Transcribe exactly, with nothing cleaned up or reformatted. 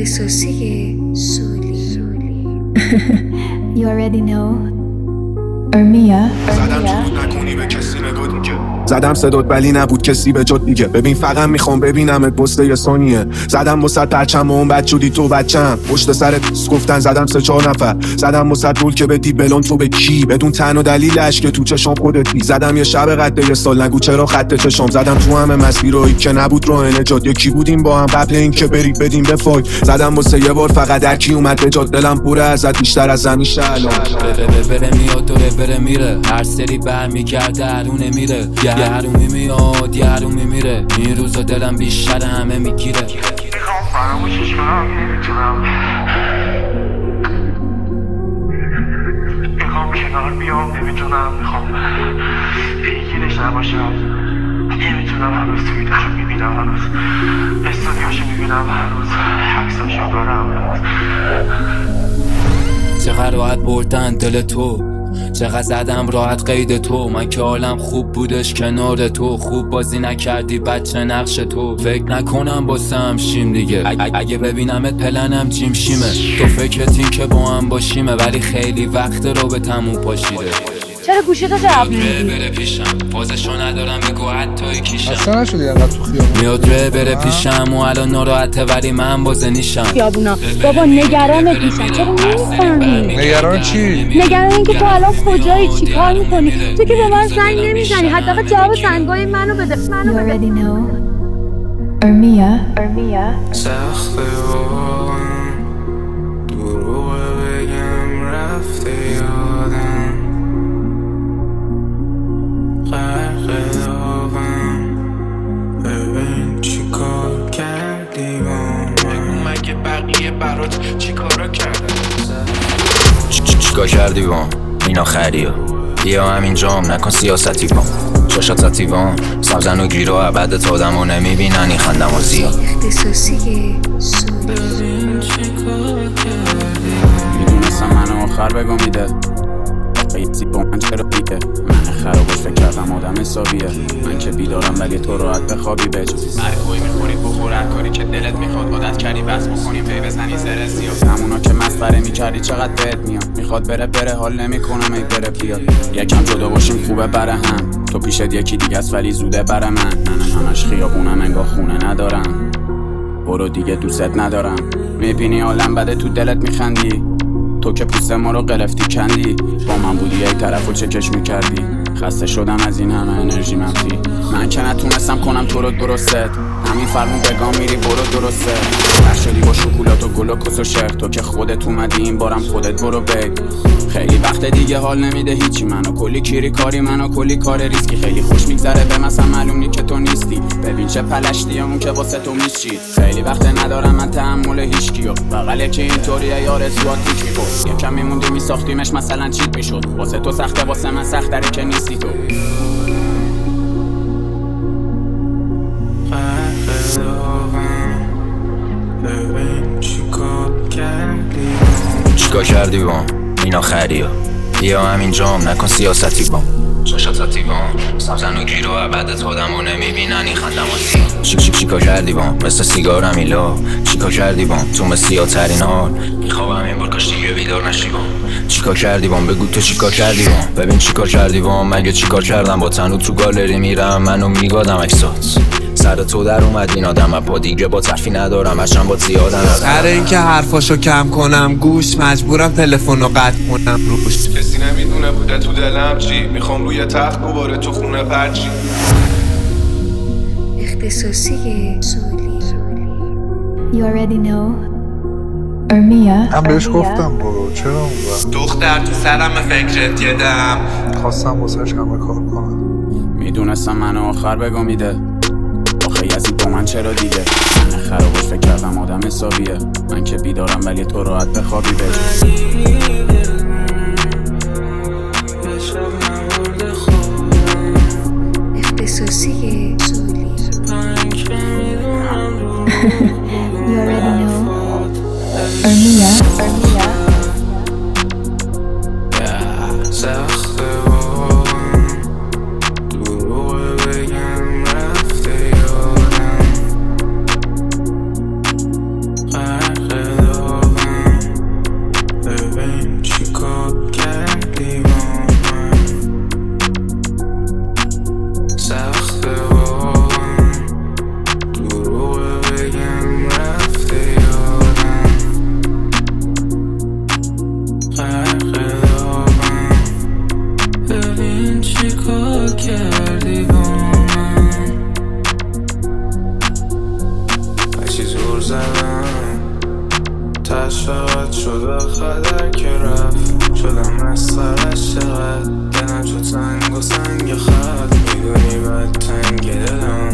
اختصاصی سولی. You already know. ارمیا زدم تو نکنی به کسی نگاه دیگه. زدم صدات ولی نبود کسی به جد دیگه. ببین فقط میخوام ببینمت بسته یه ثانیه. زدم وسط پرچم و اون بد شدی تو بچم. پشت سرت گفتن زدم سه چهار نفر. زدم وسط رول که بدی بلون تو به کی. بدون تن و دلیلش که تو چشام خودتی. زدم یه شب قد یه سال نگو چرا خط چشام. زدم تو همه مسیرایی که نبود راه نجات. یکی بودیم با هم قبل این که بری بدیم به فای. زدم واسه یه بار فقط در کی اومد به جات. دلم پره ازت بیشتر از همیشه الان. بره بره میاد دوره بره میره. هر سری برمیگرده هرونه میره. یه هرومی میاد یه هرومی میره. این روزا دلم بیشتر همه میگیره. میخوام فراموشش کنم نمیتونم. میخوام کنار بیام نمیتونم. میخوام پیگیرش نباشم نمیتونم. هنوز توییتشو میبینم. هنوز استوریاشو میبینم. هنوز عکساشو دارم. چقدر راحت بردن دل تو. چقدر زدم راحت قید تو. من که حالم خوب بودش کنار تو. خوب بازی نکردی بچه نقش تو. فکر نکنم باسم شیم دیگه. اگه, اگه ببینمت پلنم جیم شیمه. تو فکرت این که با هم باشیمه ولی خیلی وقت رو به تموم پاشیده. چرا گوشیتو جواب نمیدی؟ بره پیشم بازشو ندارم بگو حتی کیشم. اصلا نشدی انقدر تو خیابون میاد ره بره پیشم و الان ناراحته ولی من بازه نیشم. خیابونا بابا نگرانت نیستم. چرا نمیفهمی؟ نگران چی؟ نگران این که تو الان کجایی چی کار میکنی؟ تو که به من زنگ نمیزنی. حداقل جواب زنگای منو بده. منو You بده. already know. ارمیا ارمیا سخته واقعا دروغ بگم رفته یادم. غرق داغم ببین چی کار کردی با من. مگه بقیه برات چی کارا کردن؟ چیکار کردی با این آخریو؟ بیا همین جام نکن سیاستی با چشات ساتیوان سبزن و گیرو عبد تا آدم و نمیبینن این خندم و زیاد. اختصاصی سولی. ببین چی کار کردی. میدونستم منو آخر بگو میده. قیسی با من چرا دیگه. من خرابش فکر کردم آدم حسابیه. من که بیدارم ولی تو راحت بخوابی بجز الکوی میخورید بخور هر کاری که دلت میخواد. عادت کردی بس بکنیم پی بزنی زر سیاه. همونا که مسخره میکردی چقدر بهت میاد. میخواد بره بره حال نمیکنم ای بره بیاد. یکم جدا باشیم خوبه بره هم. تو پیشت یکی دیگه است ولی زوده بره من. من همش خیابونم انگار خونه ندارم. برو دیگه دوست ندارم. میبینی عالم بده تو دلت میخندی. تو که پوست ما رو قرفتی کندی. با من بودی یه طرفو چکش میکردی. خسته شدم از این همه انرژی منفی. من که نتونستم کنم تو رو درست. همین فرمون بگام میری برو درسته. هر شدی با شکلات و گل و کس و شرخ. تو که خودت اومدی این بارم خودت برو بگ. خیلی وقت دیگه حال نمیده هیچی. منو کلی کیری کاری منو کلی کار ریسکی. خیلی خوش میگذره به مثلا معلوم نی که تو نیستی. ببین چه پلشتیمون که واسه تو میشید. خیلی وقت ندارم من تحمل هیچکیو. بغل که اینطوریه یار سواتیک میگفت. یکم میموندی میساختیمش مثلا چیت میشد. واسه تو سخته واسه من سخت داری که نیستی تو. غرق داغم ببین چی کار کردی. چیکار کردی با این آخریو؟ بیا همین جام نکن سیاستی با چشات ساتیوان سبزن و گیرو عبدت آدم و نمیبینن این خندم و زیاد. چیک چیک چیکار کردی با مثل سیگارم ایلا. چیکار کردی با تو مثل سیاترین حال. میخوابم این بار کاش دیگه بیدار نشی با. چیکار کردی با بگو تو چیکار کردی با. ببین چیکار کردی با مگه چیکار کردم با تنو تو گالری میرم منو میگادم عکسات. سر تو در اومد این آدم با دیگه با طرفی ندارم هرچند با زیادن. سر اینکه حرفاشو کم کنم گوش مجبورم تلفنو قطع کنم روش. کسی نمیدونه بوده تو دلم چی. میخوام روی تخت دوباره تو خونه پرچی. اختصاصی سولی. You already know. ارمیا من بهش گفتم برو چرا اونور. دختر تو سرم فکرت یدم. خواستم واسهش همه کار کنم. میدونستم منو آخر بگو میده. آخه یزید با من چرا دیگه. من خرابش فکر کردم آدم حسابیه. من که بیدارم ولی تو راحت بخوابی بجز اختصاصی سولی. You already know. ارمیا ارمیا سخته واقعا دروغ بگم رفته یادم. غرق که رفت شدم مسخرش چقدر دلم شد سنگ و سنگ خط میدونی بد تنگ دلم